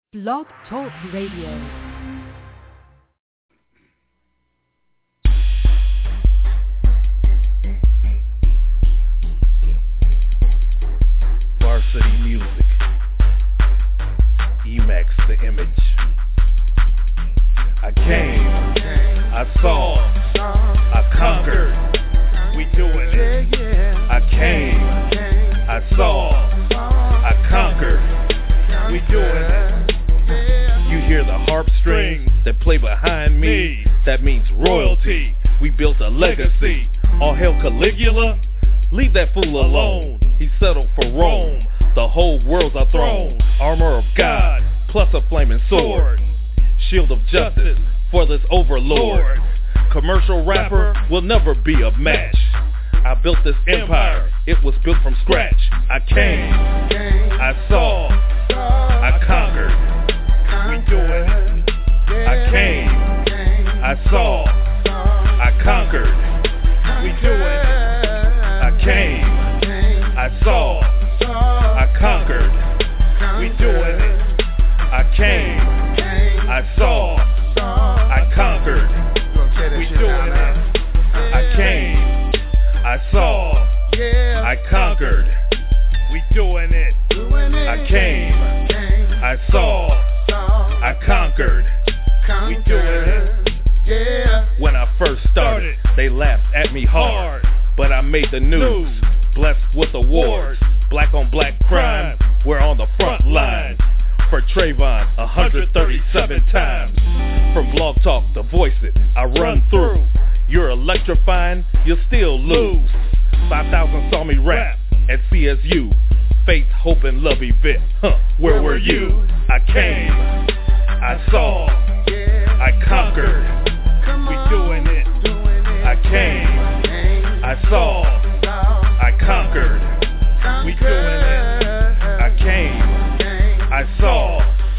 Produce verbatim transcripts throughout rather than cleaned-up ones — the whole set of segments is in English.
Blog Talk Radio. Varsity Music, Emax the Image. I came, I saw, I conquered, we doing it. I came, I saw, I conquered, we doing it. You hear the harp strings that play behind me, that means royalty. We built a legacy. All hail Caligula, leave that fool alone. He settled for Rome, the whole world's our throne. Armor of God, plus a flaming sword. Shield of justice for this overlord. Commercial rapper will never be a match. I built this empire, it was built from scratch. I came, I saw, I conquered, we doing it. I came, I saw, I conquered, we doing it. I came, I saw, I conquered, we doing it. I came, I saw, I conquered, we doing it. I came, I saw, I conquered, we doing it. I came, I saw, I conquered, we doing it. When I first started, they laughed at me hard, but I made the news, blessed with awards. Black on black crime, we're on the front line. For Trayvon, one hundred thirty-seven times. From Blog Talk to Voice It, I run through. You're electrifying, you'll still lose. five thousand saw me rap at C S U. Faith, Hope, and Love event. Huh, where were you? I came, I saw, I conquered. We doing it. I came, I saw, I conquered. We doing it. I came, I saw,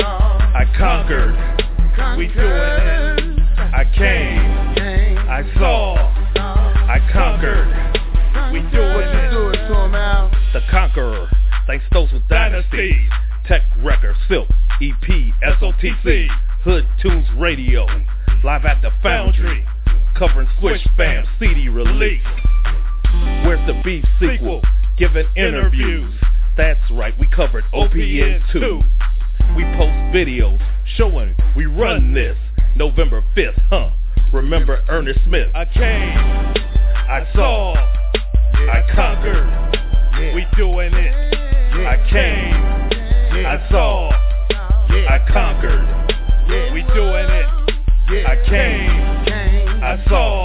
I conquered, we doing it. I came, I saw, I conquered, we doing it. The Conqueror, thanks those with dynasties. Tech Record, Silk, E P, S O T C, Hood Tunes Radio, live at the Foundry, covering Squish Fam C D release. Where's the Beef sequel? Giving interviews. That's right, we covered O P N too. We post videos showing we run this. November fifth, huh? Remember Ernest Smith. I came, I saw, I conquered, we doing it. I came, I saw, I conquered, we doing it. I came, I saw,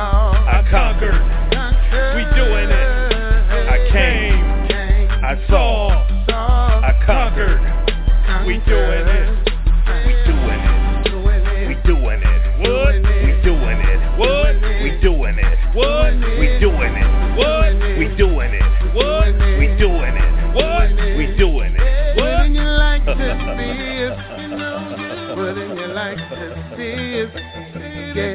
I conquered, we doing it. I came, I saw, I conquered, we doing it, we doing it, we doing it, what? We doing it, what? We doing it, what? We doing it, what? We doing it, what? We doing it, what? We doing it, what? Wouldn't you like to see us? Wouldn't you like to see us? Yeah,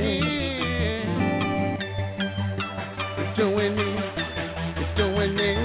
we're doing it, we're doing it.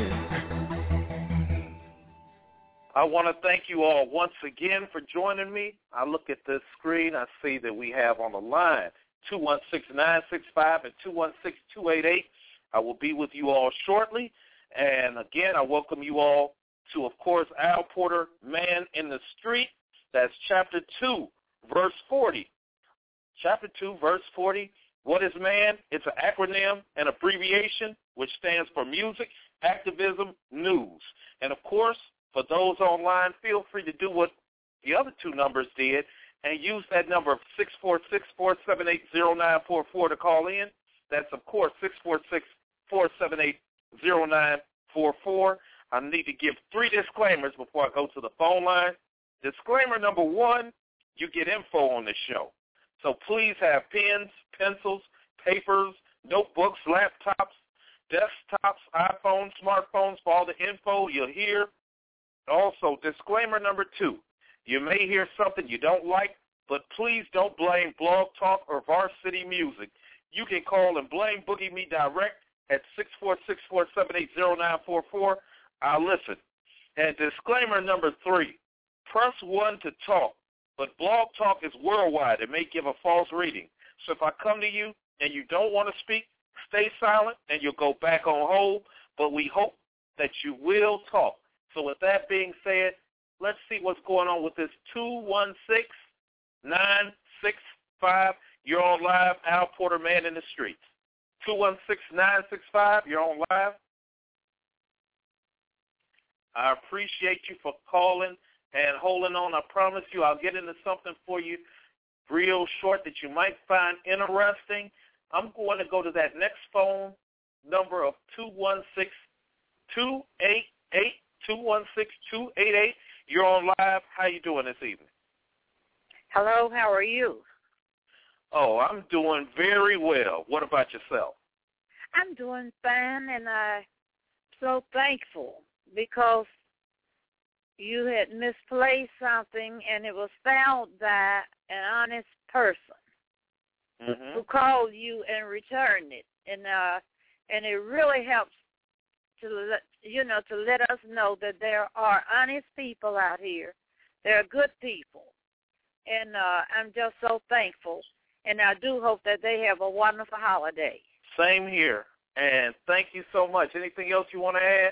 I want to thank you all once again for joining me. I look at this screen, I see that we have on the line two one six, nine six five and two one six, two eight eight. I will be with you all shortly. And again, I welcome you all to, of course, Al Porter, Man in the Street. That's chapter two, verse forty. Chapter two, verse forty. What is man? It's an acronym, an abbreviation, which stands for music, activism, news. And, of course, for those online, feel free to do what the other two numbers did and use that number of six four six, four seven eight, zero nine four four to call in. That's, of course, six four six, four seven eight, zero nine four four. I need to give three disclaimers before I go to the phone line. Disclaimer number one, you get info on this show. So please have pens, pencils, papers, notebooks, laptops, desktops, iPhones, smartphones for all the info you'll hear. Also, disclaimer number two, you may hear something you don't like, but please don't blame Blog Talk or Varsity Music. You can call and blame Boogie Me direct at six four six, four seven eight, zero nine four four. I'll listen. And disclaimer number three, press one to talk, but Blog Talk is worldwide. It may give a false reading. So if I come to you and you don't want to speak, stay silent and you'll go back on hold, but we hope that you will talk. So with that being said, let's see what's going on with this two one six, nine six five. You're on live, Al Porter, Man in the Streets. two one six, nine six five, you're on live. I appreciate you for calling and holding on. I promise you I'll get into something for you real short that you might find interesting. I'm going to go to that next phone number of two one six, two eight eight, two one six, two eight eight. You're on live. How you doing this evening? Hello, how are you? Oh, I'm doing very well. What about yourself? I'm doing fine, and I'm so thankful because you had misplaced something, and it was found by an honest person mm-hmm. who called you and returned it, and uh, and it really helps to let, you know to let us know that there are honest people out here. There are good people, and uh, I'm just so thankful, and I do hope that they have a wonderful holiday. Same here, and thank you so much. Anything else you want to add?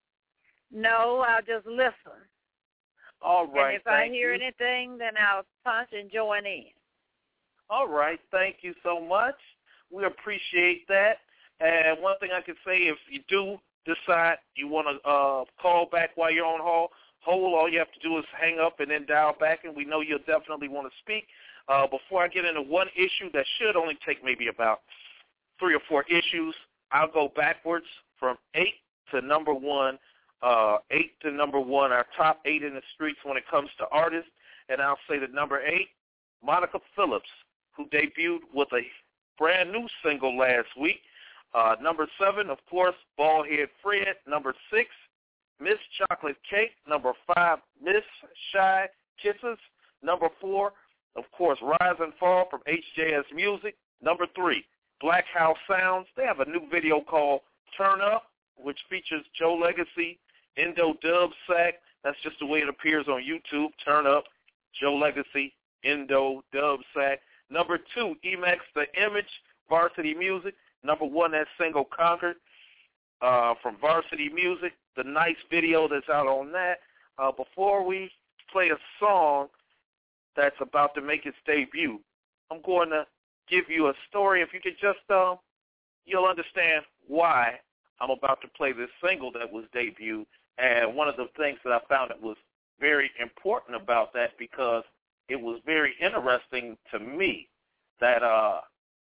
No, I'll just listen. All right. And if I hear you. anything, then I'll punch and join in. All right. Thank you so much. We appreciate that. And one thing I can say, if you do decide you want to uh, call back while you're on hold, hold, all you have to do is hang up and then dial back, and we know you'll definitely want to speak. Uh, before I get into one issue that should only take maybe about three or four issues, I'll go backwards from eight to number one. Uh, eight to number one, our top eight in the streets when it comes to artists. And I'll say that number eight, Monica Phillips, who debuted with a brand new single last week. Uh, number seven, of course, Baldhead Fred. Number six, Miss Chocolate Cake. Number five, Miss Shy Kisses. Number four, of course, Rise and Fall from H J S Music. Number three, Black House Sounds. They have a new video called Turn Up, which features Joe Legacy, Indo Dub Sack. That's just the way it appears on YouTube. Turn Up, Joe Legacy, Indo Dub Sack. Number two, Emax The Image, Varsity Music. Number one, that single Conquered uh, from Varsity Music. The nice video that's out on that. Uh, before we play a song that's about to make its debut, I'm going to give you a story. If you could just, um, you'll understand why I'm about to play this single that was debuted. And one of the things that I found that was very important about that, because it was very interesting to me that uh,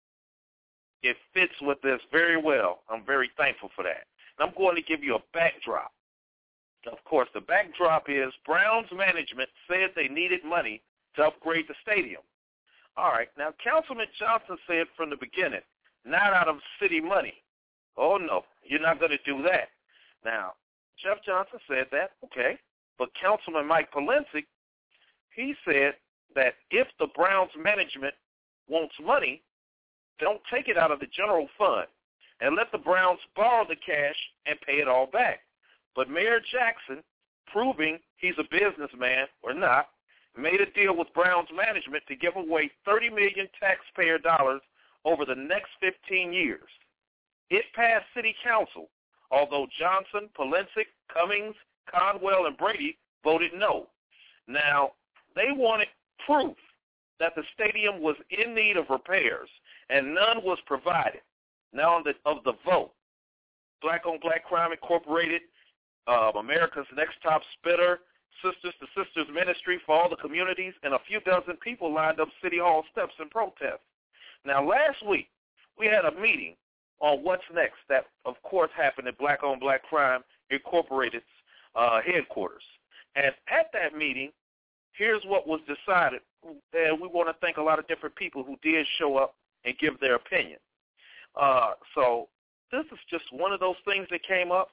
it fits with this very well. I'm very thankful for that. And I'm going to give you a backdrop. Of course, the backdrop is Browns management said they needed money to upgrade the stadium. All right, now Councilman Johnson said from the beginning, not out of city money. Oh, no, you're not going to do that. Now, Jeff Johnson said that, okay, but Councilman Mike Polensek, he said that if the Browns management wants money, don't take it out of the general fund and let the Browns borrow the cash and pay it all back. But Mayor Jackson, proving he's a businessman or not, made a deal with Browns management to give away thirty million dollars taxpayer dollars over the next fifteen years. It passed city council, although Johnson, Polensek, Cummings, Conwell, and Brady voted no. Now, they wanted proof that the stadium was in need of repairs, and none was provided. Now, on the, of the vote, Black on Black Crime Incorporated, uh, America's Next Top Spitter, Sisters to Sisters Ministry for all the communities, and a few dozen people lined up City Hall steps in protest. Now, last week, we had a meeting on what's next that, of course, happened at Black on Black Crime Incorporated's uh, headquarters. And at that meeting, here's what was decided. And we want to thank a lot of different people who did show up and give their opinion. Uh, so this is just one of those things that came up.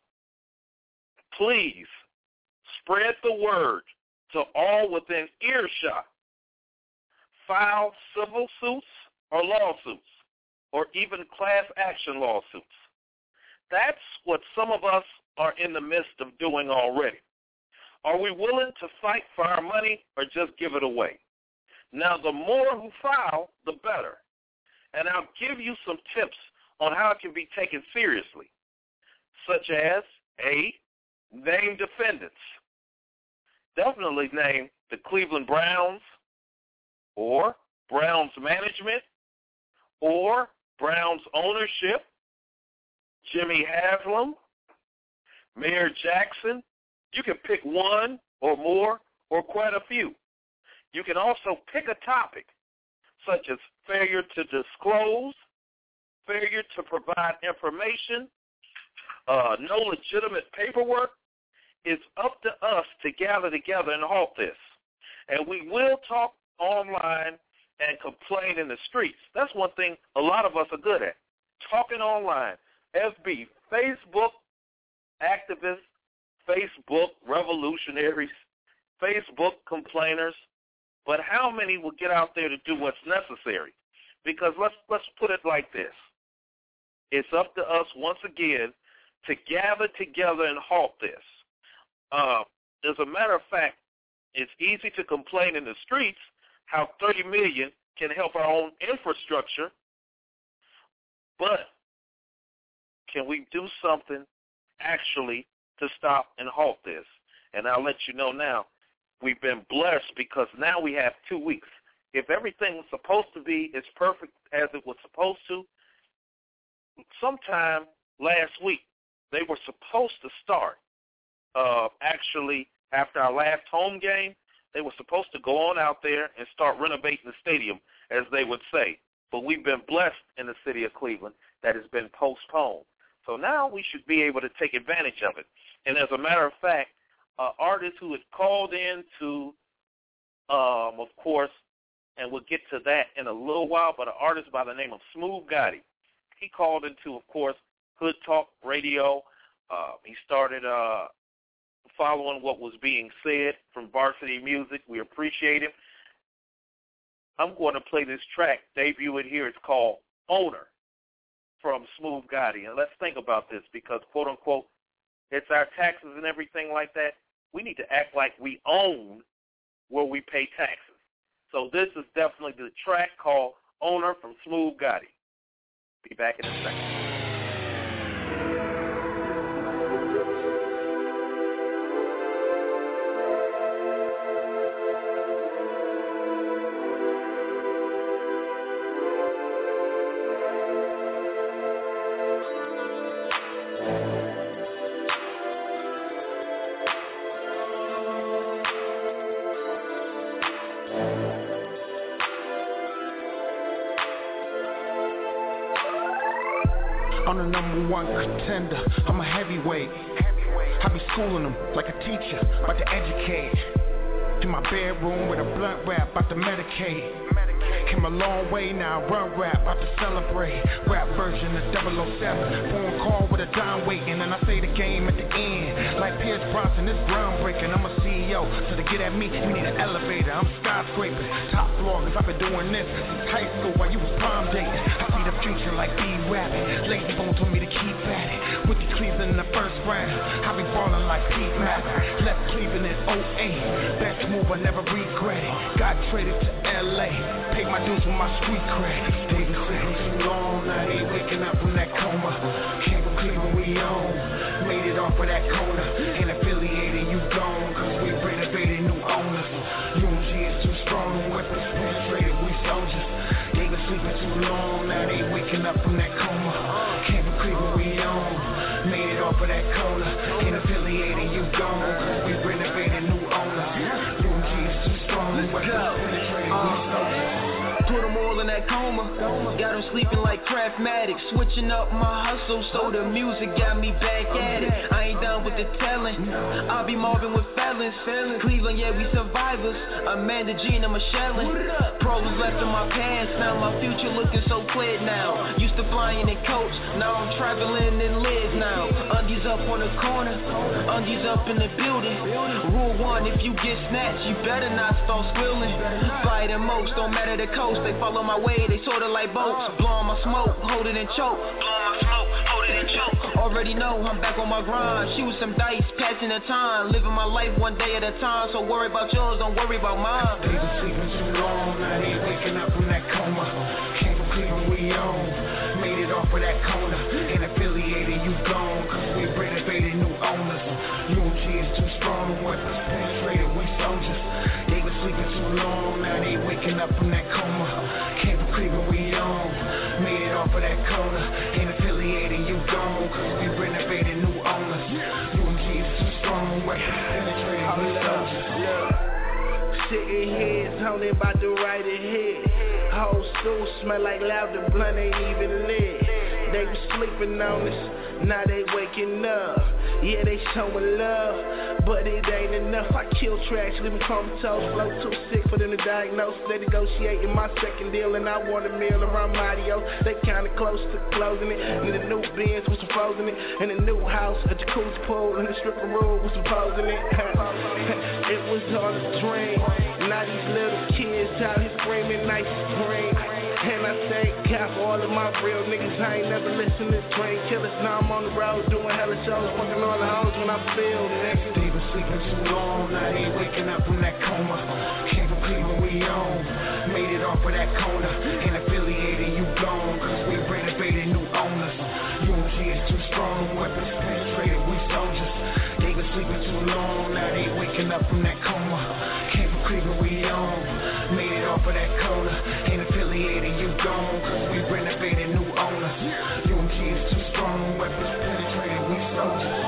Please spread the word to all within earshot. File civil suits or lawsuits, or even class action lawsuits. That's what some of us are in the midst of doing already. Are we willing to fight for our money or just give it away? Now, the more who file, the better. And I'll give you some tips on how it can be taken seriously, such as, A, name defendants. Definitely name the Cleveland Browns or Browns management or Browns ownership, Jimmy Haslam, Mayor Jackson. You can pick one or more or quite a few. You can also pick a topic such as failure to disclose, failure to provide information, uh, no legitimate paperwork. It's up to us to gather together and halt this. And we will talk online and complain in the streets. That's one thing a lot of us are good at, talking online. F B, Facebook activists, Facebook revolutionaries, Facebook complainers. But how many will get out there to do what's necessary? Because let's let's put it like this. It's up to us once again to gather together and halt this. Uh, as a matter of fact, it's easy to complain in the streets how thirty million dollars can help our own infrastructure, but can we do something actually to stop and halt this? And I'll let you know now, we've been blessed because now we have two weeks. If everything was supposed to be as perfect as it was supposed to, sometime last week they were supposed to start. Uh, actually, after our last home game, they were supposed to go on out there and start renovating the stadium, as they would say. But we've been blessed in the city of Cleveland that has been postponed. So now we should be able to take advantage of it. And as a matter of fact, uh, artists who had called in to, um, of course, and we'll get to that in a little while, but an artist by the name of Smooth Gotti, he called into, of course, Hood Talk Radio. Uh, he started uh, following what was being said from Varsity Music. We appreciate him. I'm going to play this track, debut it here. It's called Owner from Smooth Gotti. And let's think about this because, quote, unquote, it's our taxes and everything like that. We need to act like we own where we pay taxes. So this is definitely the track called Owner from Smooth Gotti. Be back in a second. I'm the number one contender, I'm a heavyweight. I be schooling them like a teacher, about to educate. In my bedroom with a blunt wrap, about to medicate. Came a long way now, run rap, about to celebrate. Rap version of double oh seven, phone call with a dime waiting, and I say the game at the end. Like Pierce Brosnan, it's groundbreaking. I'm a C E O, so to get at me, you need an elevator. I'm skyscraping, top floor, cause I've been doing this since high school while you was prom dating. I see the future like B-Rabbit. Lady Bone told me to keep at it. With the Cleveland in the first round, I be ballin' like Pete Maverick. Left Cleveland in oh eight, best move I never regret it. Got traded to L A, paid my dues with my street cred. Stayed in Cleveland too long, now they waking up from that coma. Came from Cleveland, we own. Made it off of that corner. Ain't affiliated, you gone, cause we renovated new owners. U M G is too strong, weapons penetrated, we soldiers. They been sleeping too long, now they waking up from that coma. Came from Cleveland, we own. Made it off of that corner. Ain't affiliated, you gone, cause we renovated new owners. U M G is too strong, weapons penetrated, we soldiers. Put them all in that coma, got them sleeping like Craftmatic. Switching up my hustle so the music got me back at it. I ain't done with the telling, I'll be Marvin with felons. Cleveland, yeah, we survivors. Amanda Jean, I'm a shellin'. Pros left in my past, now my future looking so clear now. Used to flying in coach, now I'm traveling in lids now. Undies up on the corner, undies up in the building. Rule one, if you get snatched, you better not start squealing. Fly the most, don't matter the coast. They follow my way, they sorta like boats. Blowing my smoke, hold it and choke. Blowing my smoke, hold it and choke. already know I'm back on my grind. She was some dice, passing the time, living my life one day at a time. So worry about yours, don't worry about mine. They've been sleeping too long, now they waking up from that coma. Came from Cleveland, we on. Made it off of that corner. Ain't affiliated, you gone. Cause we renovated new owners. U M G is too strong, weapons penetrated, we soldiers. They been sleeping too long, now they waking up from that coma. Came from Cleveland, we on. Made it off of that corner. Ain't affiliated, you gone. Cause we renovated new owners. U M G is too strong, weapons penetrated, we soldiers. Shaking heads, only about to write it here. Whole stool smell like lavender, blunt ain't even lit. They was sleeping on us, now they waking up. Yeah, they showing love, but it ain't enough. I kill trash, living comatose, flow too sick for them to diagnose. They negotiating my second deal, and I want a meal around Mario. They kinda close to closing it. And the new Benz was supposing it, and the new house, a jacuzzi pool, and the stripper room was supposing it. It was all a dream. Now these little kids out here screaming nice scream. And I thank God for all of my real niggas. I ain't never listened to dream killers. Now I'm on the road doing hella shows, fucking all the hoes when I feel niggas. They been sleeping too long, now they waking up from that coma. Came from Cleveland, we on. Made it off of that corner. Ain't affiliated, you gone. Cause we renovated new owners. U M G is too strong, weapons penetrated, we soldiers. They been sleeping too long, now they waking up from that coma. Came from Cleveland, we on. Made it off of that corner. Ain't affiliated, you gone. Cause we renovated new owners. U M G is too strong, weapons penetrated, we soldiers.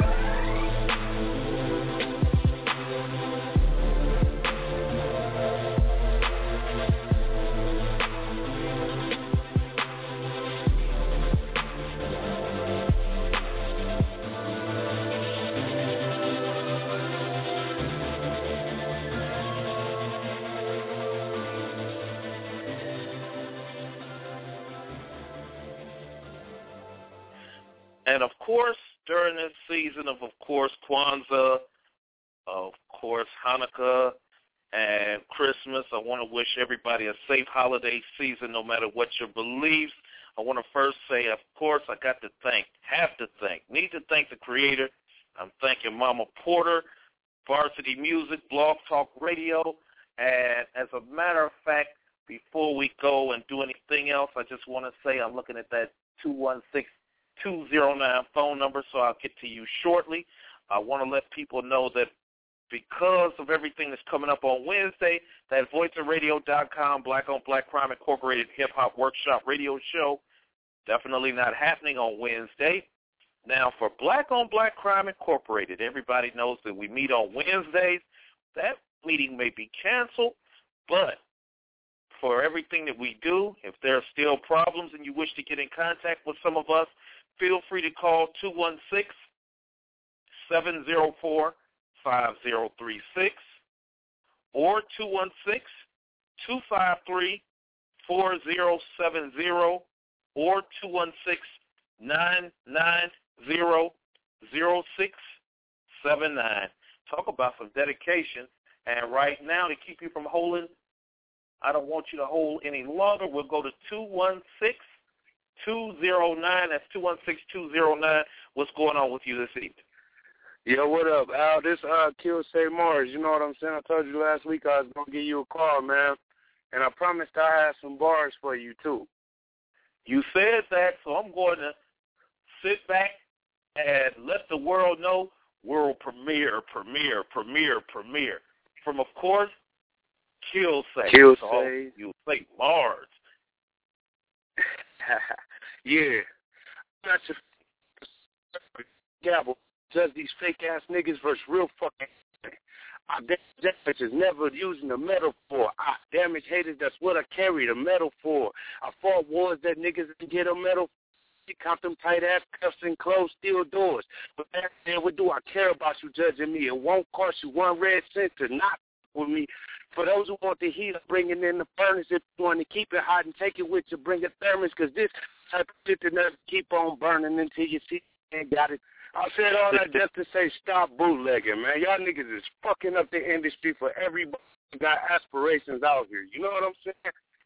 And, of course, during this season of, of course, Kwanzaa, of course, Hanukkah, and Christmas, I want to wish everybody a safe holiday season no matter what your beliefs. I want to first say, of course, I got to thank, have to thank, need to thank the Creator. I'm thanking Mama Porter, Varsity Music, Blog Talk Radio. And as a matter of fact, before we go and do anything else, I just want to say I'm looking at that two one six, two oh nine phone number, so I'll get to you shortly. I want to let people know that because of everything that's coming up on Wednesday, that voice of radio dot com, Black on Black Crime Incorporated Hip-Hop Workshop Radio Show, definitely not happening on Wednesday. Now, for Black on Black Crime Incorporated, everybody knows that we meet on Wednesdays. That meeting may be canceled, but for everything that we do, if there are still problems and you wish to get in contact with some of us, feel free to call two one six, seven oh four, five oh three six or two one six, two five three, four oh seven oh or two one six, nine nine zero, zero six seven nine. Talk about some dedication. And right now, to keep you from holding, I don't want you to hold any longer. We'll go to two one six, two oh nine. That's two one six, two oh nine. What's going on with you this evening? Yo, what up, Al? This uh, Kill Say Mars. You know what I'm saying? I told you last week I was going to give you a call, man. And I promised I had some bars for you, too. You said that, so I'm going to sit back and let the world know world premiere, premiere, premiere, premiere. From, of course, Kill Say. Kill so Say. You say Mars. Yeah. Not your gavel. Just these fake-ass niggas versus real fucking I damage is never using a metaphor. I damage haters, that's what I carry the medal for. I fought wars that niggas didn't get a medal for. Count them tight-ass cuffs and closed steel doors. But that said, what do I care about you judging me? It won't cost you one red cent to not with me. For those who want the heat, I'm bringing in the furnace. If you want to keep it hot and take it with you, bring a thermos. Because this type of shit that never keep on burning until you see you ain't got it. I said all that just to say stop bootlegging, man. Y'all niggas is fucking up the industry for everybody who got aspirations out here. You know what I'm saying?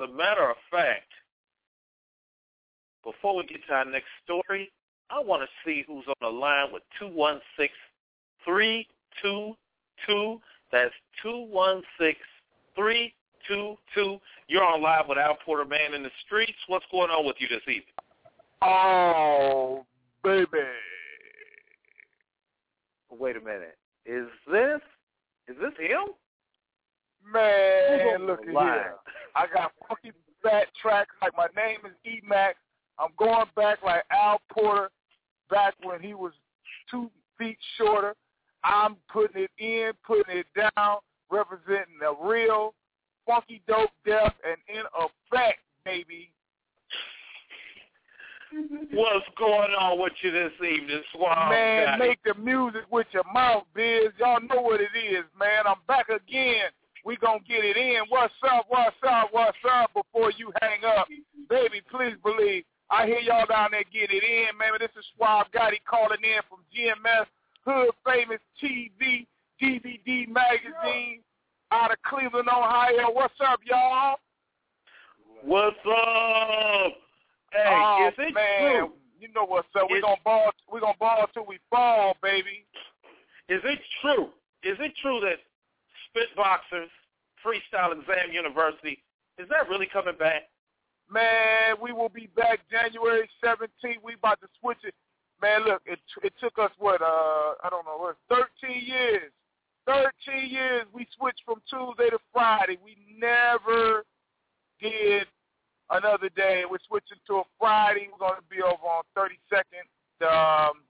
a matter of fact, before we get to our next story, I want to see who's on the line with two one six, three two two. That's two one six, three two two. You're on live with Al Porter, Man in the Streets. What's going on with you this evening? Oh, baby. Wait a minute. Is this, is this him? Man, look at here. I got funky fat tracks like My Name is E-Mac. I'm going back like Al Porter, back when he was two feet shorter. I'm putting it in, putting it down, representing the real funky dope death and in effect, baby. What's going on with you this evening, Swamp? Man, Daddy? make the music with your mouth, Biz. Y'all know what it is, man. I'm back again. We gonna get it in. What's up, what's up, what's up before you hang up? Baby, please believe. I hear y'all down there getting it in, man. This is Swab Gotti calling in from G M S, Hood Famous T V, D V D Magazine, out of Cleveland, Ohio. What's up, y'all? What's up? Hey, oh, is it man. true? You know what's up. We're gonna ball we're gonna ball till we fall, baby. Is it true? Is it true that Spitboxers, Freestyle Exam University, is that really coming back? Man, we will be back January seventeenth. We about to switch it. Man, look, it it took us, what, uh, I don't know, what, thirteen years. thirteen years we switched from Tuesday to Friday. We never did another day. We're switching to a Friday. We're going to be over on thirty-second. Um,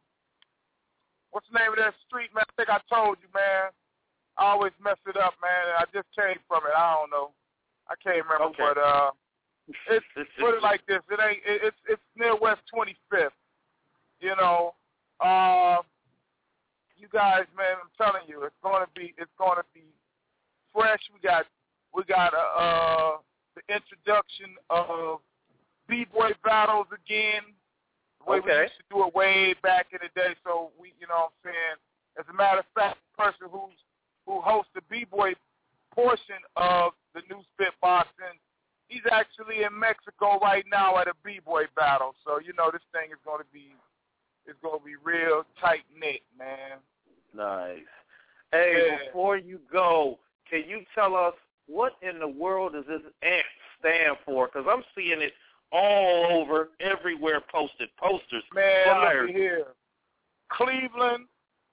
what's the name of that street, man? I think I told you, man. I always mess it up, man. I just came from it. I don't know. I can't remember, okay. but uh, it's put it like this. It ain't. It, it's it's near West twenty-fifth. You know, uh, you guys, man. I'm telling you, it's going to be. It's going to be fresh. We got. We got uh, uh the introduction of B-boy battles again. The way okay. we used to do it way back in the day. So we, you know, what I'm saying. As a matter of fact, the person who's who hosts the B-boy portion of the new Spitboxing, he's actually in Mexico right now at a B-boy battle. So, you know, this thing is going to be, it's going to be real tight-knit, man. Nice. Hey, yeah. Before you go, can you tell us what in the world does this A M P stand for? Because I'm seeing it all over, everywhere posted, posters, man, flyers. look here. Cleveland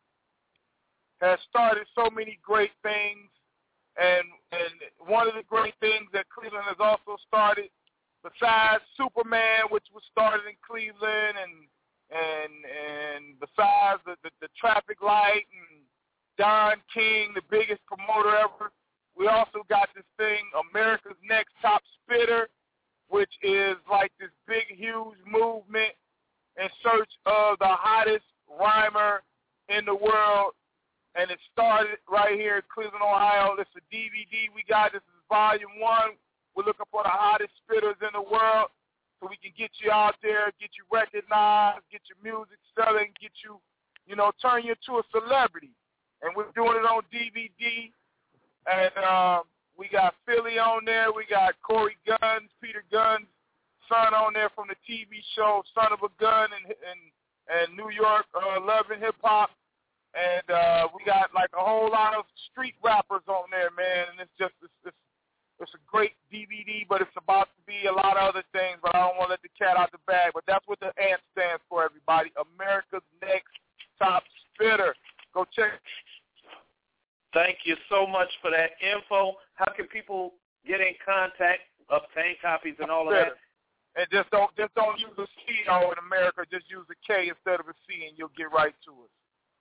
has started so many great things, and and one of the great things that Cleveland has also started, besides Superman, which was started in Cleveland, and and and besides the, the, the traffic light and Don King, the biggest promoter ever, we also got this thing, America's Next Top Spitter, which is like this big, huge movement in search of the hottest rhymer in the world. And it started right here in Cleveland, Ohio. This is a D V D we got. This is volume one. We're looking for the hottest spitters in the world so we can get you out there, get you recognized, get your music selling, get you, you know, turn you into a celebrity. And we're doing it on D V D. And um, we got Philly on there. We got Corey Guns, Peter Guns' son on there from the T V show Son of a Gun and and, and New York uh, Love and Hip Hop. And uh, we got like a whole lot of street rappers on there, man. And it's just it's, it's, it's a great D V D, but it's about to be a lot of other things. But I don't want to let the cat out the bag. But that's what the A M P stands for, everybody. America's Next Top Spitter. Go check it. Thank you so much for that info. How can people get in contact, obtain copies, and all of that? And just don't just don't use a C O in America. Just use a K instead of a C, and you'll get right to us.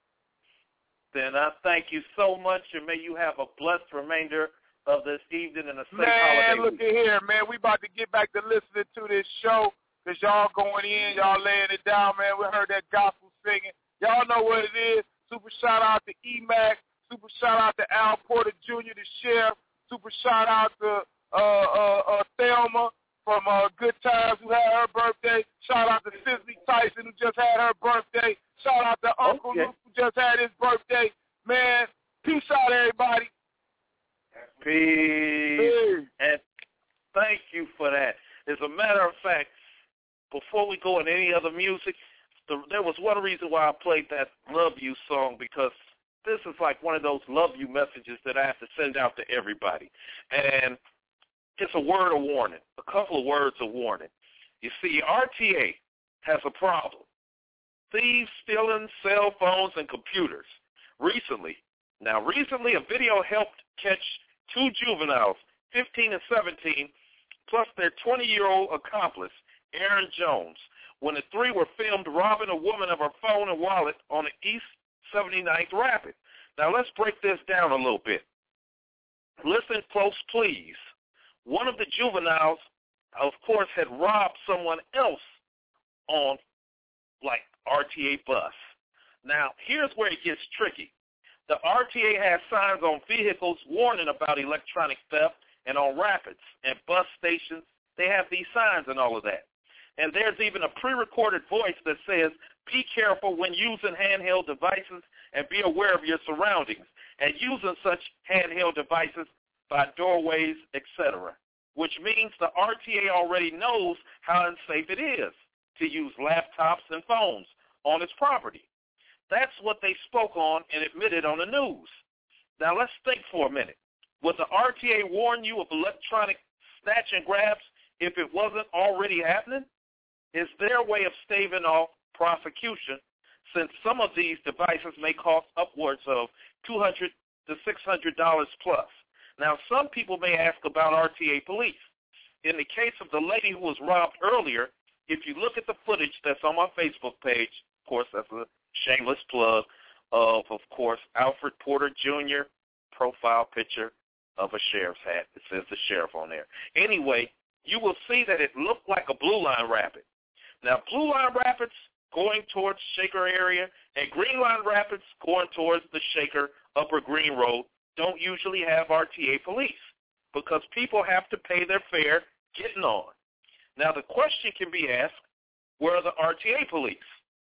Then I thank you so much, and may you have a blessed remainder of this evening and a safe man, holiday. Man, look at here, man. We about to get back to listening to this show because y'all going in, y'all laying it down, man. We heard that gospel singing. Y'all know what it is. Super shout out to E-Mac. Super shout out to Al Porter Junior, the sheriff. Super shout out to uh, uh, uh, Thelma from uh, Good Times who had her birthday. Shout out to Cicely Tyson who just had her birthday. Shout out to Uncle okay. Luke who just had his birthday. Man, peace out, everybody. Peace. Peace. And Thank you for that. As a matter of fact, before we go in any other music, the, there was one reason why I played that Love You song, because this is like one of those love you messages that I have to send out to everybody. And it's a word of warning, a couple of words of warning. You see, R T A has a problem. Thieves stealing cell phones and computers. Recently, now recently a video helped catch two juveniles, fifteen and seventeen, plus their twenty-year-old accomplice, Aaron Jones, when the three were filmed robbing a woman of her phone and wallet on the East seventy-ninth Rapid. Now let's break this down a little bit. Listen close, please. One of the juveniles, of course, had robbed someone else on, like, R T A bus. Now, here's where it gets tricky. The R T A has signs on vehicles warning about electronic theft, and on rapids and bus stations, they have these signs and all of that. And there's even a pre-recorded voice that says, be careful when using handheld devices and be aware of your surroundings, and using such handheld devices by doorways, et cetera, which means the R T A already knows how unsafe it is to use laptops and phones on its property. That's what they spoke on and admitted on the news. Now let's think for a minute. Would the R T A warn you of electronic snatch and grabs if it wasn't already happening? It's their way of staving off prosecution, since some of these devices may cost upwards of two hundred to six hundred dollars plus. Now, some people may ask about R T A police. In the case of the lady who was robbed earlier, if you look at the footage that's on my Facebook page, of course, that's a shameless plug of, of course, Alfred Porter Junior profile picture of a sheriff's hat. It says the sheriff on there. Anyway, you will see that it looked like a Blue Line Rapid. Now, Blue Line Rapids going towards Shaker area and Green Line Rapids going towards the Shaker Upper Green Road don't usually have R T A police because people have to pay their fare getting on. Now, the question can be asked, where are the R T A police?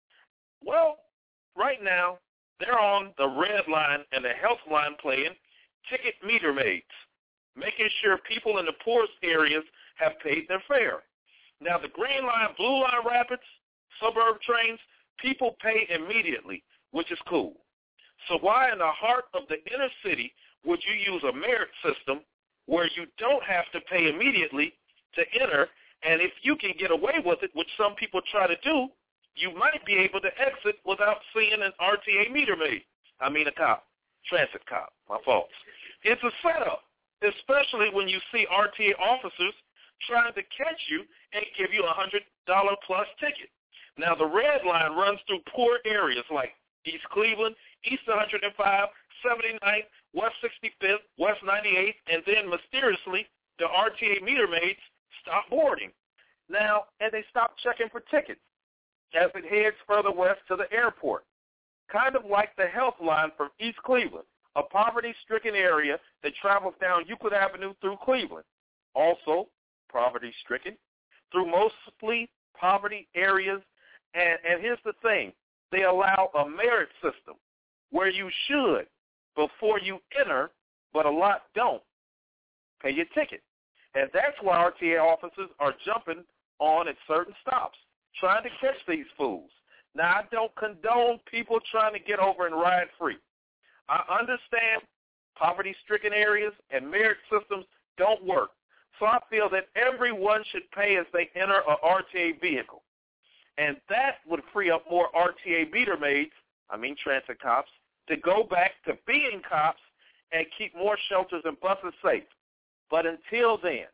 Well, right now, they're on the red line and the health line playing ticket meter maids, making sure people in the poorest areas have paid their fare. Now, the Green Line, Blue Line Rapids, suburb trains, people pay immediately, which is cool. So why in the heart of the inner city would you use a merit system where you don't have to pay immediately to enter, and if you can get away with it, which some people try to do, you might be able to exit without seeing an R T A meter maid. I mean a cop, transit cop, my fault. It's a setup, especially when you see R T A officers trying to catch you and give you a one hundred dollars plus ticket. Now, the red line runs through poor areas like East Cleveland, East one oh five, seventy-ninth, West sixty-fifth, West ninety-eighth, and then mysteriously, the R T A meter maids stop boarding. Now, and they stop checking for tickets as it heads further west to the airport, kind of like the health line from East Cleveland, a poverty-stricken area that travels down Euclid Avenue through Cleveland. Also, poverty-stricken through mostly poverty areas. And, and here's the thing. They allow a merit system where you should, before you enter, but a lot don't, pay your ticket. And that's why R T A officers are jumping on at certain stops, trying to catch these fools. Now, I don't condone people trying to get over and ride free. I understand poverty-stricken areas and merit systems don't work. So I feel that everyone should pay as they enter an R T A vehicle. And that would free up more R T A meter maids, I mean transit cops, to go back to being cops and keep more shelters and buses safe. But until then,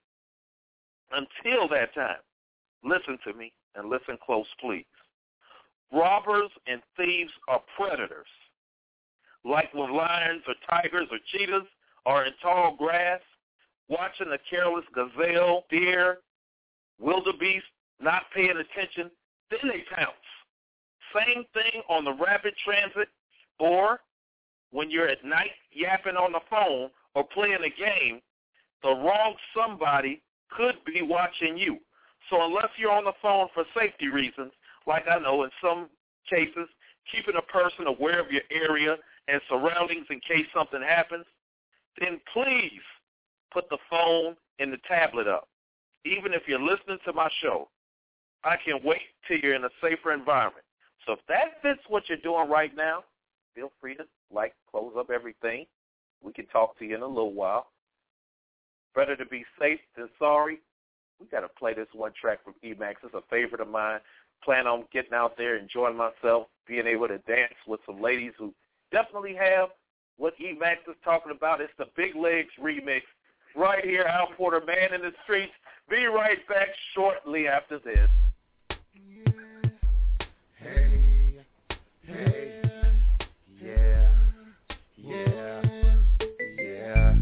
until that time, listen to me and listen close, please. Robbers and thieves are predators. Like when lions or tigers or cheetahs are in tall grass, watching a careless gazelle, deer, wildebeest not paying attention, then they pounce. Same thing on the rapid transit, or when you're at night yapping on the phone or playing a game, the wrong somebody could be watching you. So unless you're on the phone for safety reasons, like I know in some cases, keeping a person aware of your area and surroundings in case something happens, then please put the phone and the tablet up. even if you're listening to my show, I can wait till you're in a safer environment. So if that fits what you're doing right now, feel free to, like, close up everything. We can talk to you in a little while. Better to be safe than sorry. We got to play this one track from E-Max. It's a favorite of mine. Plan on getting out there, enjoying myself, being able to dance with some ladies who definitely have what E-Max is talking about. It's the Big Legs remix right here, Al Porter, Man in the Streets. Be right back shortly after this. Hey, hey, yeah, yeah, yeah,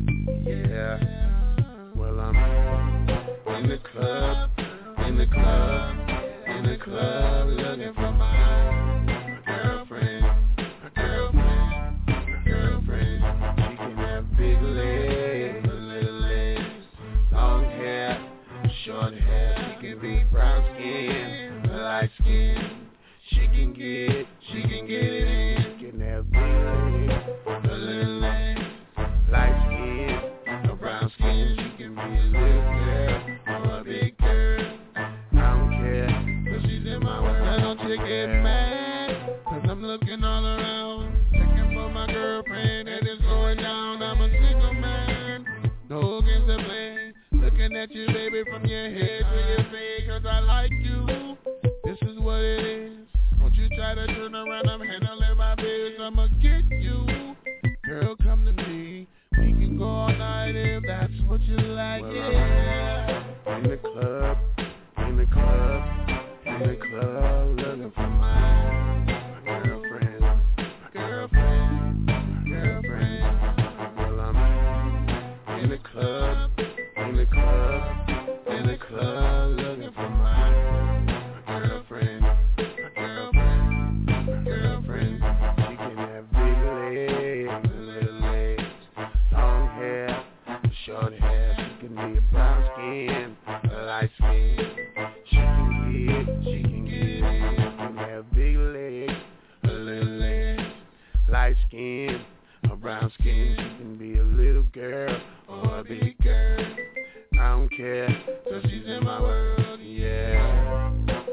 yeah. Well, I'm in the club, in the club, in the club, looking for my, my girlfriend, my girlfriend, my girlfriend. She can have big legs, little legs, long hair, short hair. She can be brown skin, light skin. She can get, she can get it in. She can have big legs, a little legs, light skin, a brown skin. She can be a little girl or a big girl. I don't care, cause she's in my world. I don't you get mad, cause I'm looking all around, looking for my girlfriend that is going down. I'm a single man, no games to play. Looking at you, baby, from your head to your face, cause I like you. This is what it is. Don't you try to turn around, I'm handling my biz. I'ma get you. Girl, come to me. We can go all night if that's what you like, well, yeah. I'm in the club, in the club, in the club, looking for my, my girlfriend, my girlfriend, my girlfriend. Well, I'm in the club, in the club, in the club, looking for my, my girlfriend, my girlfriend, my girlfriend. She can have big legs, little legs, long hair, short hair. She can be a brown skin, a light skin. She can get, she can get it. She can have big legs, a little legs, light skin, a brown skin. She can be a little girl or a big girl. I don't care, cause she's in my world, yeah.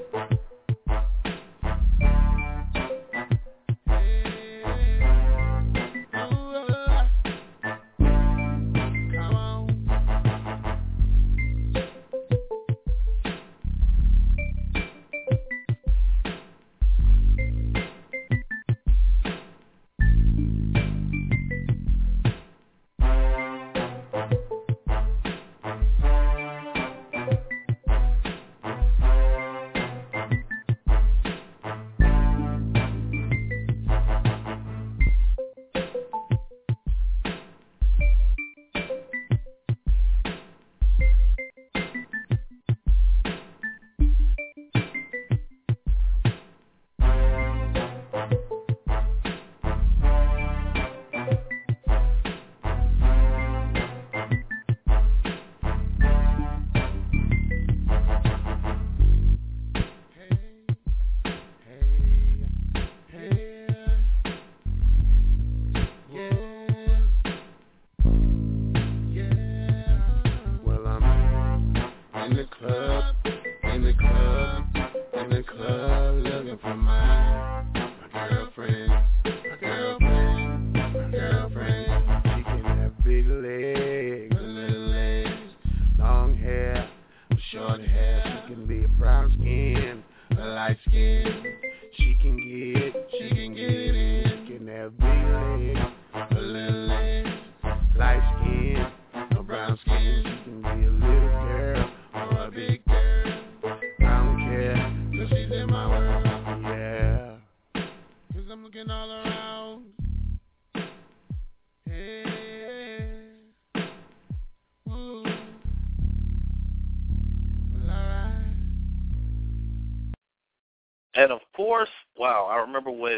And, of course, wow, I remember when,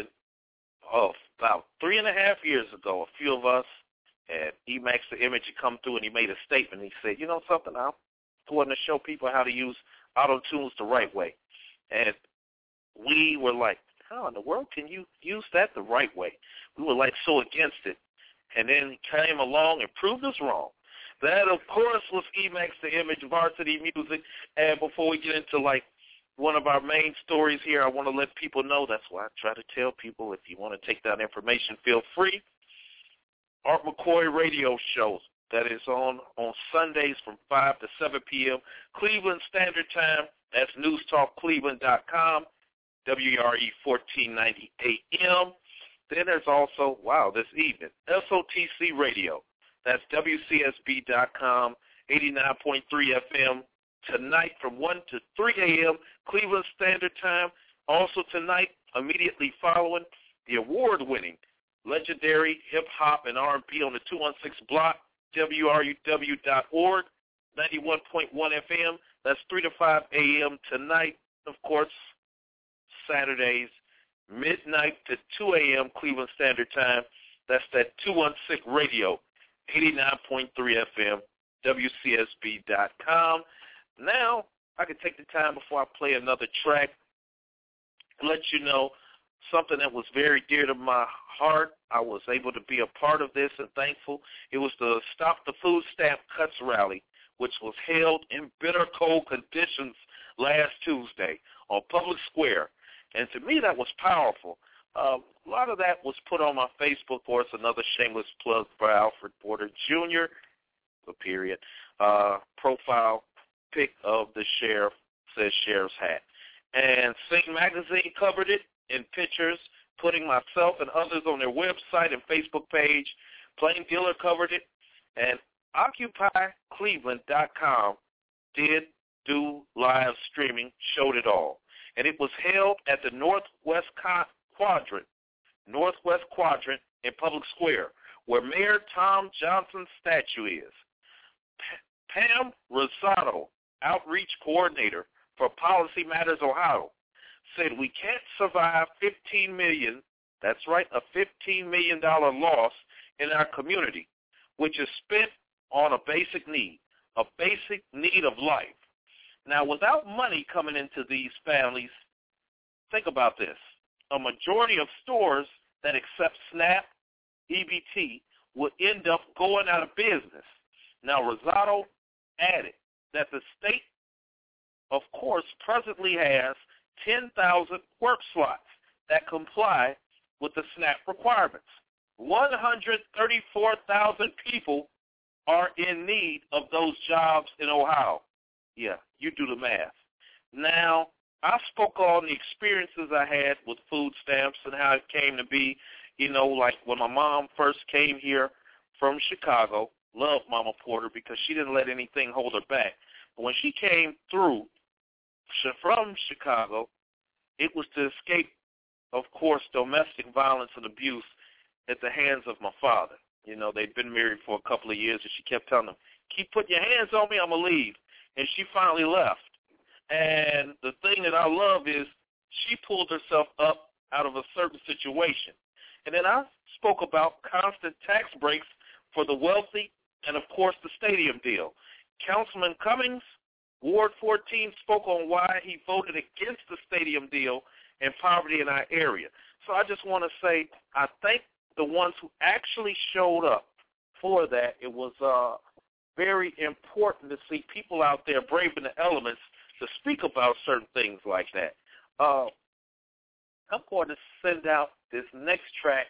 oh, about three and a half years ago, a few of us had E-Max the Image had come through, and he made a statement. He said, you know something, I'm going to show people how to use auto-tunes the right way. And we were like, how in the world can you use that the right way? We were, like, so against it. And then he came along and proved us wrong. That, of course, was Emax the Image, Varsity Music. And before we get into, like, one of our main stories here, I want to let people know, that's why I try to tell people, if you want to take that information, feel free. Art McCoy radio shows that is on on Sundays from five to seven p.m. Cleveland Standard Time. That's news talk cleveland dot com, W R E fourteen ninety A M. Then there's also, wow, this evening, S O T C Radio. That's W C S B dot com, eighty-nine point three F M. Tonight from one to three a.m. Cleveland Standard Time. Also tonight, immediately following, the award-winning legendary hip-hop and R and B on the two one six block, W R U W dot org, ninety-one point one F M. That's three to five a.m. tonight. Of course, Saturdays, midnight to two a.m. Cleveland Standard Time. That's that two one six Radio, eighty-nine point three F M, W C S B dot com. Now, I can take the time before I play another track to let you know something that was very dear to my heart. I was able to be a part of this and thankful. It was the Stop the Food Stamp Cuts rally, which was held in bitter cold conditions last Tuesday on Public Square. And to me, that was powerful. Uh, a lot of that was put on my Facebook, for it's another shameless plug for Alfred Porter Junior, the period, uh, profile pic of the sheriff, says sheriff's hat. And Sing Magazine covered it in pictures, putting myself and others on their website and Facebook page. Plain Dealer covered it. And Occupy Cleveland dot com did do live streaming, showed it all. And it was held at the Northwest Quadrant, Northwest Quadrant in Public Square, where Mayor Tom Johnson's statue is. P- Pam Rosado, Outreach Coordinator for Policy Matters Ohio, said we can't survive fifteen million dollars, that's right, a fifteen million dollars loss in our community, which is spent on a basic need, a basic need of life. Now, without money coming into these families, think about this. A majority of stores that accept SNAP, E B T, will end up going out of business. Now, Rosado added that the state, of course, presently has ten thousand work slots that comply with the SNAP requirements. one hundred thirty-four thousand people are in need of those jobs in Ohio. Yeah, you do the math. Now, I spoke on the experiences I had with food stamps and how it came to be, you know, like when my mom first came here from Chicago, loved Mama Porter because she didn't let anything hold her back. But when she came through from Chicago, it was to escape, of course, domestic violence and abuse at the hands of my father. You know, they'd been married for a couple of years, and she kept telling them, keep putting your hands on me, I'm going to leave. And she finally left. And the thing that I love is she pulled herself up out of a certain situation. And then I spoke about constant tax breaks for the wealthy and, of course, the stadium deal. Councilman Cummings, Ward fourteen, spoke on why he voted against the stadium deal and poverty in our area. So I just want to say I thank the ones who actually showed up for that. It was uh, very important to see people out there braving the elements to speak about certain things like that. Uh, I'm going to send out this next track.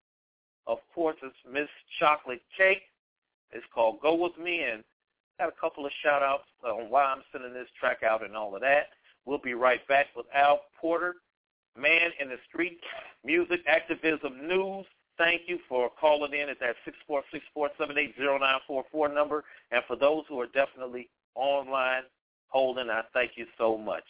Of course, it's Miss Chocolate Cake. It's called Go With Me, and got a couple of shout-outs on why I'm sending this track out and all of that. We'll be right back with Al Porter, Man in the Street, Music Activism News. Thank you for calling in at that six four six, four seven eight, zero nine four four number. And for those who are definitely online holding, I thank you so much.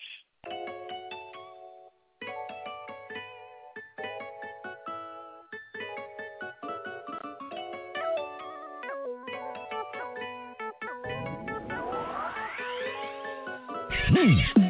Hmm.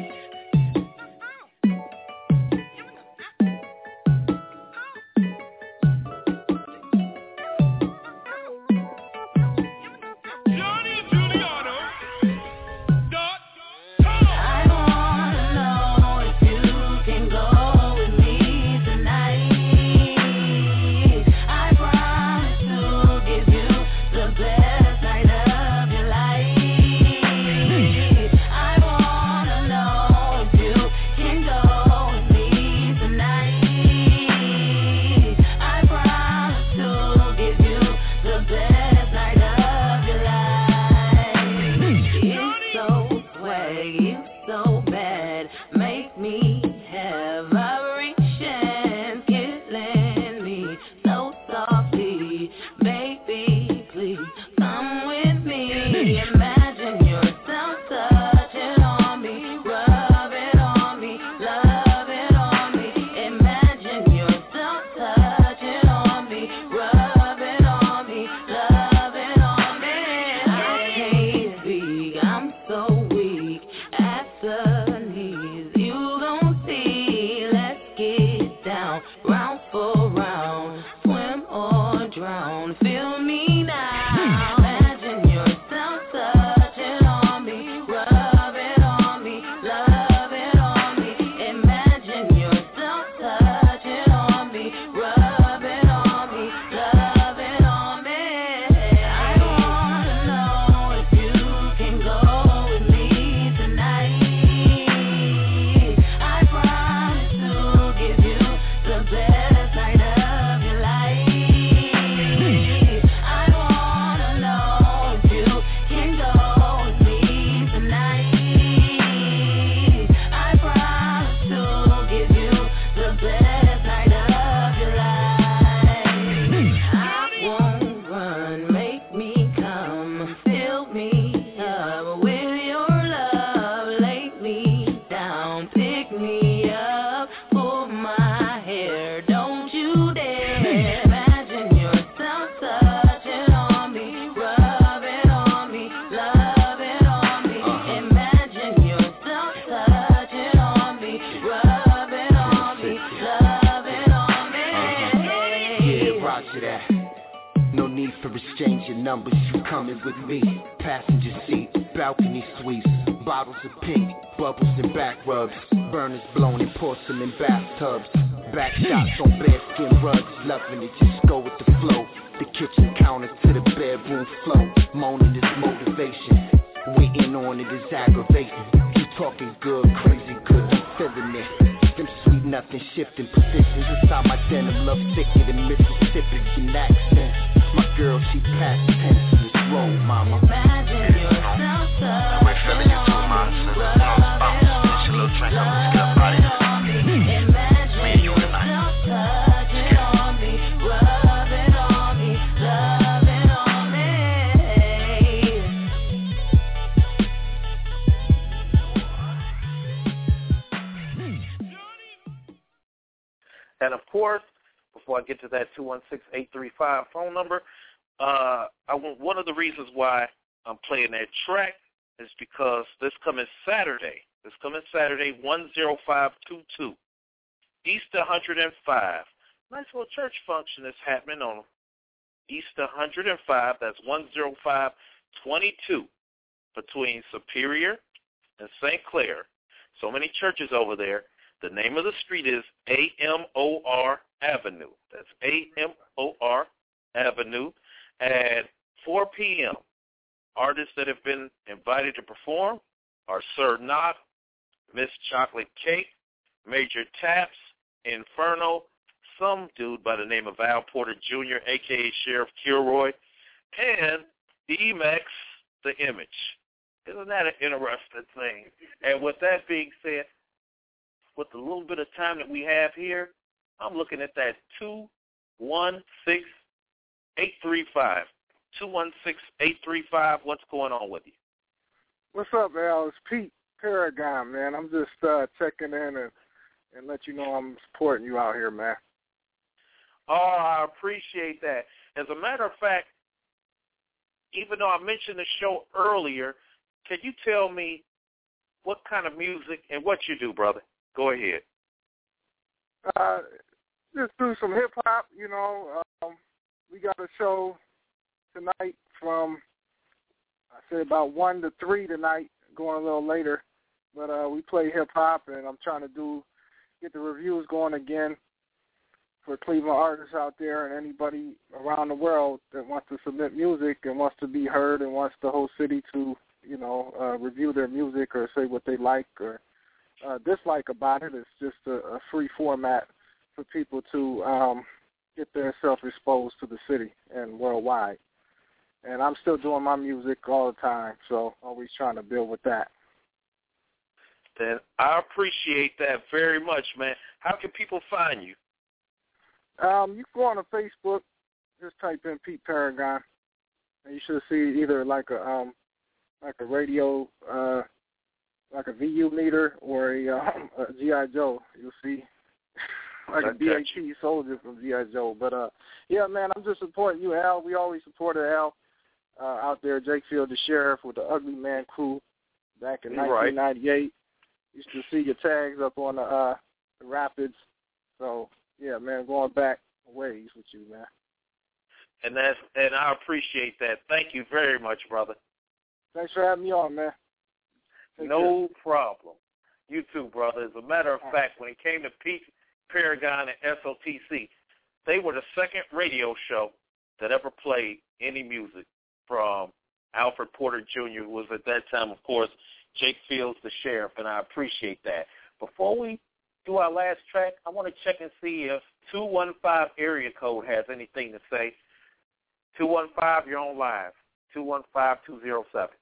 Of round for round, swim or drown, feel me now. Imagine yourself touching on me, rub it on me, love it on me. Imagine yourself touching on me, rub it on me, love it on me. I wanna know if you can go with me tonight. I promise to give you the best night of your life. I wanna know if you can go with me tonight. I promise to give you the best night of your life. I won't run, make me come, fill me up with your love, lay me down, pick me up, pull my hair, don't you dare. Imagine yourself touching on me, rub it on me, love it on me. Imagine yourself touching on me, rub it on me, love it on me. Yeah, roger that. No need for exchanging numbers, you coming with me. Passenger seat, balcony suites, bottles of pink, bubbles and back rubs, burners blown in porcelain bathtubs, back shots on bearskin rugs, loving it, just go with the flow. The kitchen counter to the bedroom floor, moaning is motivation, waiting on it is aggravating. You talking good, crazy good, I'm feeling it. Them sweet nothing shifting positions inside my denim, love thicker than Mississippi accent. My girl, she past tense, let's roll, mama. Imagine yourself touching We're feeling you too, man. Since it's on the bounce, get your little drink, I'm gonna get up out of here. Me and you tonight. touching on me, rub it on me, love it on me. And of course, before I get to that two one six, eight three five phone number, uh, I want, one of the reasons why I'm playing that track is because this coming Saturday, this coming Saturday, one oh five two two, East one oh five, nice little church function is happening on East one oh five, that's one oh five twenty-two, between Superior and Saint Clair. So many churches over there. The name of the street is A M O R Avenue. That's A M O R Avenue at four p.m. Artists that have been invited to perform are Sir Knott, Miss Chocolate Cake, Major Taps, Inferno, some dude by the name of Al Porter Junior, a k a. Sheriff Kilroy, and D-Max the Image. Isn't that an interesting thing? And with that being said, with the little bit of time that we have here, I'm looking at that two one six, eight three five. two one six, eight three five. What's going on with you? What's up, Al? It's Pete Paragon, man. I'm just uh, checking in and, and let you know I'm supporting you out here, man. Oh, I appreciate that. As a matter of fact, even though I mentioned the show earlier, can you tell me what kind of music and what you do, brother? Go ahead. Uh, just do some hip-hop, you know. Um, we got a show tonight from, I say about one to three tonight, going a little later. But uh, we play hip-hop, and I'm trying to do get the reviews going again for Cleveland artists out there and anybody around the world that wants to submit music and wants to be heard and wants the whole city to, you know, uh, review their music or say what they like or uh, dislike about it. It's just a, a free format for people to um, get themselves exposed to the city and worldwide. And I'm still doing my music all the time, so always trying to build with that. Then I appreciate that very much, man. How can people find you? Um, you can go on to Facebook, just type in Pete Paragon, and you should see either like a um, like a radio, uh, like a V U meter or a, um, a G I Joe. You'll see like a B H P soldier from G I Joe. But uh, yeah, man, I'm just supporting you, Al. We always supported Al uh, out there, Jake Field, the sheriff, with the Ugly Man crew back in right. nineteen ninety-eight. Used to see your tags up on the, uh, the Rapids. So yeah, man, going back a ways with you, man. And that's and I appreciate that. Thank you very much, brother. Thanks for having me on, man. Take no care. problem. You too, brother. As a matter of All fact, when it came to Pete, Paragon, and S O T C, they were the second radio show that ever played any music from Alfred Porter Junior, who was at that time, of course, Jake Fields, the sheriff, and I appreciate that. Before we do our last track, I want to check and see if two one five area code has anything to say. two one five, you're on live. two one five, two oh seven.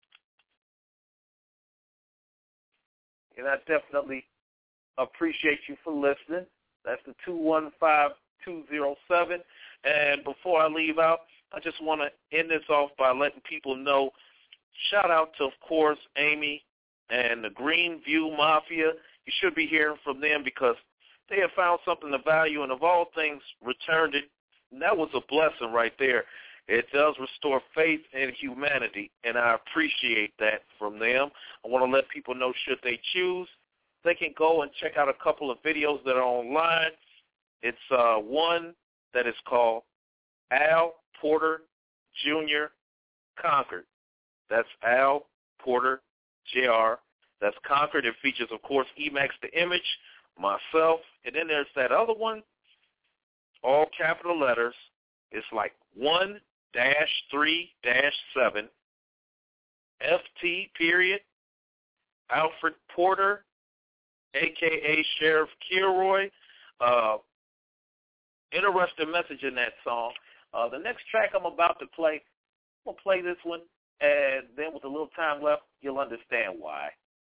And I definitely appreciate you for listening. That's the two one five, two oh seven. And before I leave out, I just want to end this off by letting people know, shout out to, of course, Amy and the Greenview Mafia. You should be hearing from them because they have found something of value and of all things returned it. And that was a blessing right there. It does restore faith in humanity, and I appreciate that from them. I want to let people know, should they choose, they can go and check out a couple of videos that are online. It's uh, one that is called Al Porter Junior Conquered. That's Al Porter J R. That's Conquered. It features, of course, Emax the Image, myself, and then there's that other one, all capital letters. It's like one dash three dash seven F T period Alfred Porter, a k a. Sheriff Kilroy. Uh, interesting message in that song. Uh, the next track I'm about to play, I'm going to play this one, and then with a little time left, you'll understand why.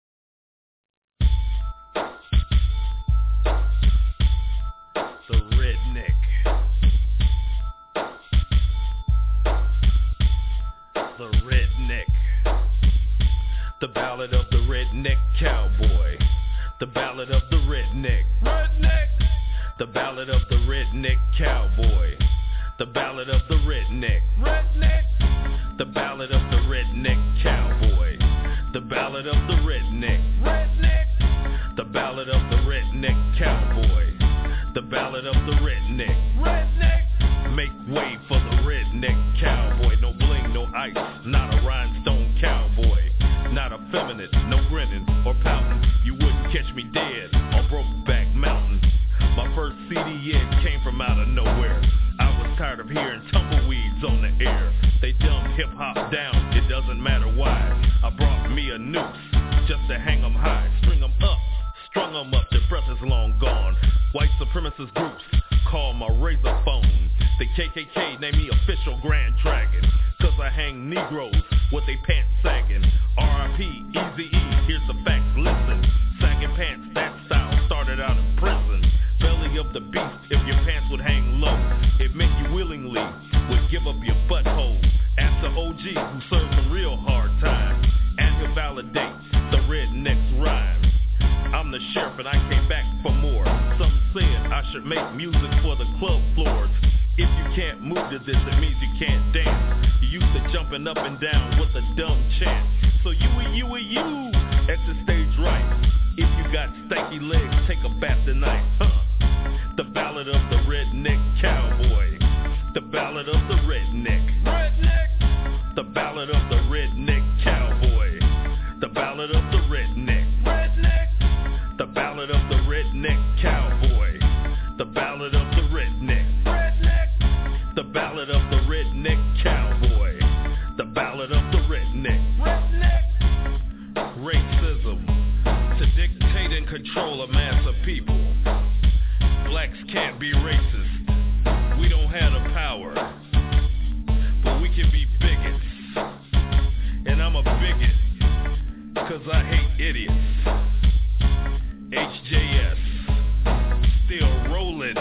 The Redneck. The Redneck. The Ballad of the Redneck Cowboy. The Ballad of the Redneck. Redneck. The Ballad of the Redneck Cowboy. The Ballad of the Redneck. Redneck. The Ballad of the Redneck Cowboy. The Ballad of the Redneck. Redneck. The Ballad of the Redneck Cowboy. The Ballad of the Redneck. Redneck. Make way for the Redneck Cowboy. No bling, no ice, not a rhinestone cowboy. Not effeminate, no grinning or pouting. You wouldn't catch me dead on Brokeback Mountain. My first C D hit came from out of nowhere. I was tired of hearing tumbleweeds on the air. They dumb hip-hop down, it doesn't matter why. I brought me a noose just to hang them high. String them up, strung them up, their breath is long gone. White supremacist groups call my razor phone. The K K K name me official Grand Dragon, cause I hang Negroes with they pants sagging. R I P, Eazy-E, here's the facts, listen. Sagging pants, that style started out in prison. Belly of the beast, if your pants would hang low, it meant you willingly would give up your butthole. Ask the O G who served some real hard time, and he'll validate the redneck's rhyme. I'm the sheriff and I came back for more. Some said I should make music for the club floors. If you can't move to this, it means you can't dance. You used to jumping up and down with a dumb chant. So you and you and you at the stage right. If you got stanky legs, take a bath tonight. Huh. The Ballad of the Redneck Cowboy. The Ballad of the Redneck. Redneck. The Ballad of the Redneck Cowboy. The Ballad of the Redneck. Redneck. The Ballad of the Redneck Cowboy. The Ballad of the Redneck. Redneck. The Ballad of the Redneck Cowboy. The Ballad of the Redneck. Redneck. Racism to dictate and control a mass of people. Blacks can't be racist. We don't have the power, but we can be bigots. And I'm a bigot, cause I hate idiots. H J S, still rolling.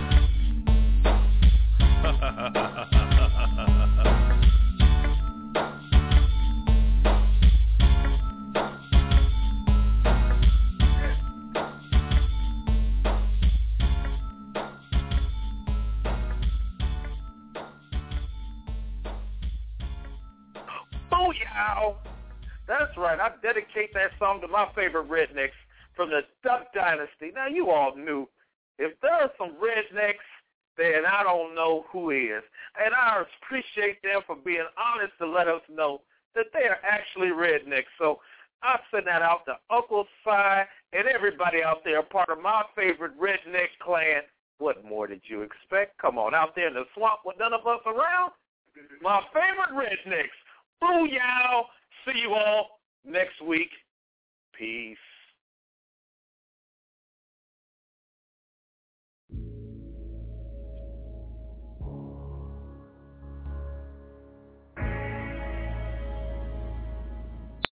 Booyah! That's right. I dedicate that song to my favorite rednecks from the Duck Dynasty. Now, you all knew If there are some rednecks, then I don't know who is. And I appreciate them for being honest to let us know that they are actually rednecks. So I send that out to Uncle Si and everybody out there, part of my favorite redneck clan. What more did you expect? Come on, out there in the swamp with none of us around. My favorite rednecks. Booyah! See you all next week. Peace.